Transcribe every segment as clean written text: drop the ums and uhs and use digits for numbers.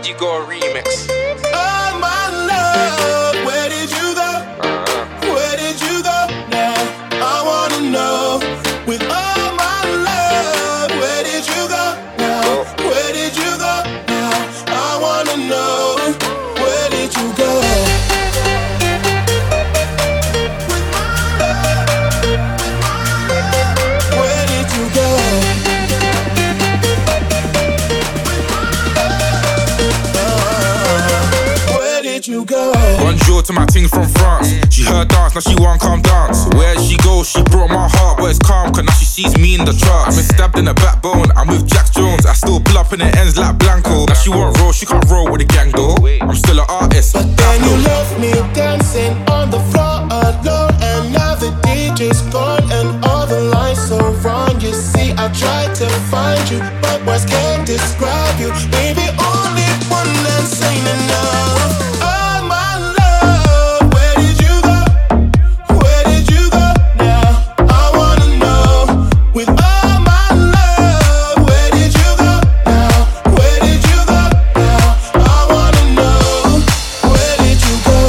you go remix? Oh my love, where did you go? Where did you go now? I wanna know. With all my love, where did you go now? Where did you go now? I wanna know. Where did you go? With my love, where did you go? Where did you go? Bonjour to my ting from France. She heard dance, now she want come dance. Where she goes, she broke my heart, but it's calm, cause now she sees me in the trance. I've been stabbed in the backbone, I'm with Jax Jones. I still pull up in the ends like Blanco. Now she won't roll, she can't roll with the gang though. I'm still an artist, But then you left me dancing on the floor alone. And now the DJ's gone and all the lights are wrong. You see, I tried to find you, but words can't describe you. Baby, only one that's ain't enough. Oh my love, where did you go? Where did you go now? I wanna know. With all my love, where did you go now? Where did you go now? I wanna know. Where did you go?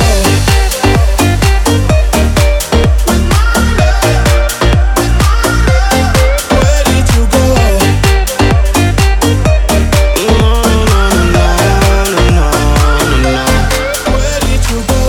With my love, where did you go? Where did you go?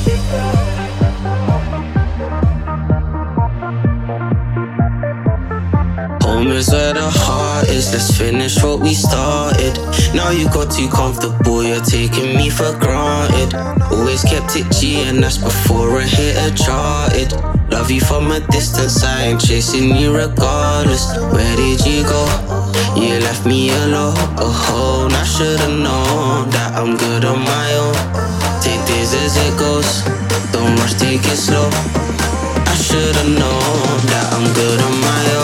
Home is where the heart is, let's finish what we started. Now you got too comfortable, you're taking me for granted. Always kept it G and that's before a hit a charted. Love you from a distance, I ain't chasing you regardless. Where did you go? You left me alone. Oh, I should've known that I'm good on my own. Take this as it goes, don't rush, take it slow. I should've known that I'm good on my own.